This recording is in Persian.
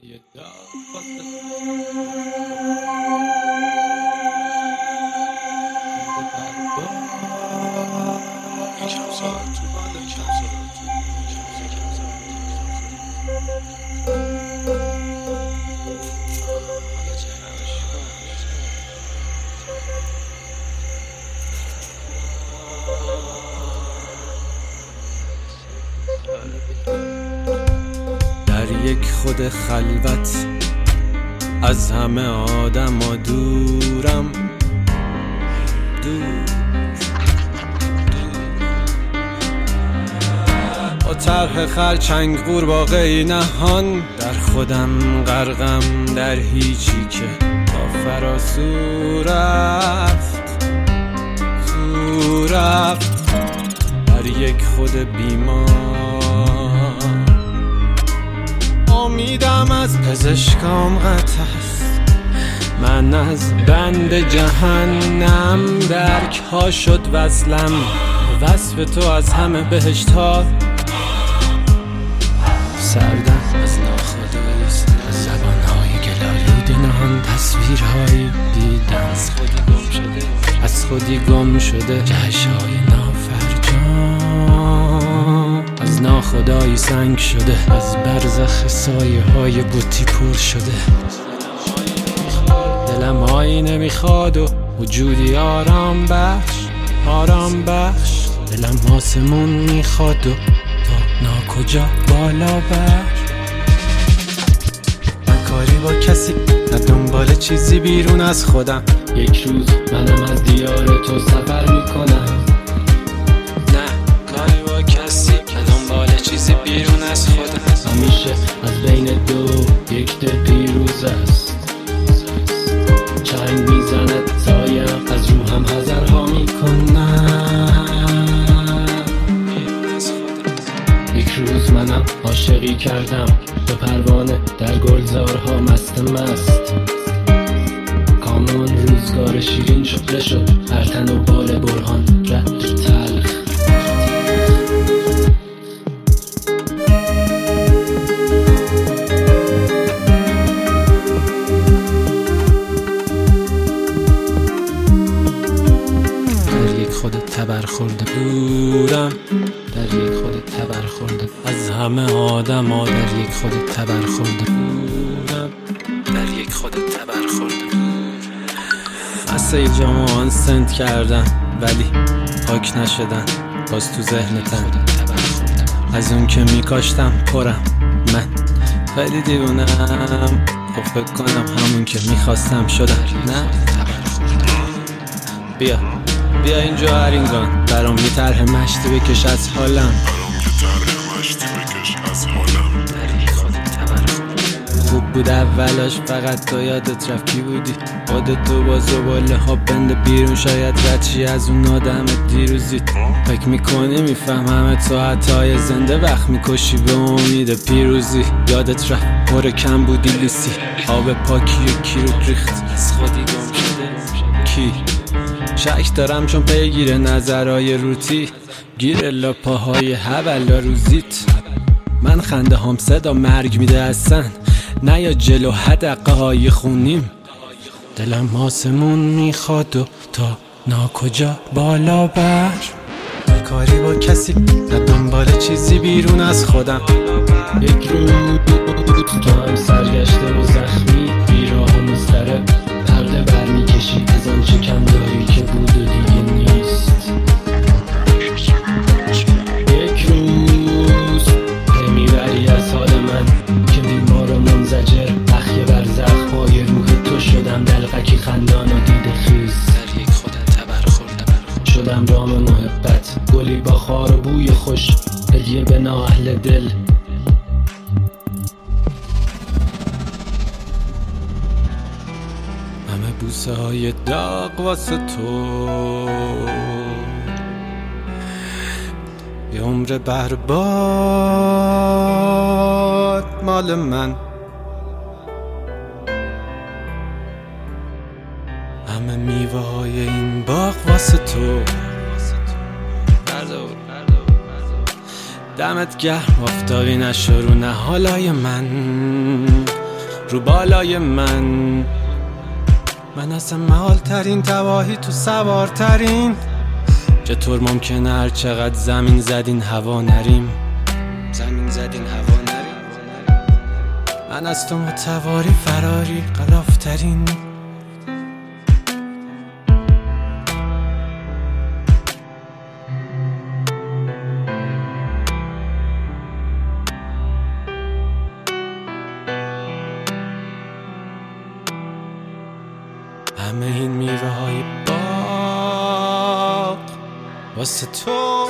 در یک خود خلوت از همه آدم ها دورم، با طرح خرچنگ قورباغه‌ای نهان در خودم غرقم در هیچی که تا فراسو رفت در یک خود بیمار. امیدم از پزشکام قطع است، من از بند جهنم درک ها شد وصلم، وصف تو از همه بهشت ها سردم از ناخودآگاه، از زبانهای گلالود نهان تصویرهای دیدم از خودی گم شده جهشهای نافرجام، از ناخدایی سنگ شده، از برزخ سایه های بوتی پر شده. دلم هایی نمیخواد و وجودی آرام بخش، دلم آسمون میخواد و تا ناکجا بالا بر. من کاری با کسی نه دنبال چیزی بیرون از خودم، یک روز منم از دیار تو سفر میکنم. نه کاری با کسی نه دنبال چیزی بیرون از خودم، همیشه از بین دو یک دل پیروز است. چنگ میزند سایم از روحم حذرها میکنم. یک روز منم عاشقی کردم به پروانه در گلزارها مست کامون روزگار شیرین شده شد، هر تن و بال برهان رد تلخ. در یک خود تبرخورده دورم، در یک خود تبرخورده از همه آدم ها، در یک خود تبرخورده بودم، در یک خود تبرخورده. مسیل جامعان سنت کردم ولی پاک نشدن، باز تو ذهنتم از اون که میکاشتم پرم. من خیلی دیوونم، خب فکر کنم همون که میخواستم شدم. نه بیا اینجا هرینگان برام یه طرح مشتی بکش از حالم. خوب بود اولاش، فقط تو یادت رفت کی بودی، خودت تو با زباله ها بند بیرون، شاید ردشی از اون آدم دیروزیت. فکر میکنی میفهمم تو حتی زنده وقت میکشی به امید پیروزی. یادت رفت مور کم بودی لیسی، آب پاکی کی رو ریخت از خودی گم شده. کی شک دارم چون پیگیر نظرهای روتی، گیر لاپاهای حولا روزیت. من خنده هم صدا مرگ میده اصلا، نه یا جلو حدقه های خونیم. دلم آسمون میخواد و تا ناکجا بالا بر. کاری با کسی نه دنبال چیزی بیرون از خودم، یک روز تو هم سرگشته و زخمی، بیراه و مضطرب پرده بر میکشی از آن چه کم داری که بود و دیگه نیست. یک روز میبری از حال من که بیمار و منزجر، بخیه بر زخمای روح تو شدم، دلقکی خندان و دیده خیز. در یک خودت تبرخورده شدم رام محبت، گلی با خار و بوی خوش، هدیه به نااهل دل. همه بوسه های داغ واسه تو، یه عمر برباد مال من. همه میوه های این باغ واسه تو، دمت گرم آفتابی نشو رو نهالای من. رو بالای من از محال ترین تواهی تو سوارترین. چطور ممکنه هر چقدر زمین زدین هوا نریم؟ من از تو متواری فراری غلافترین. همه این میوه های باغ واسه تو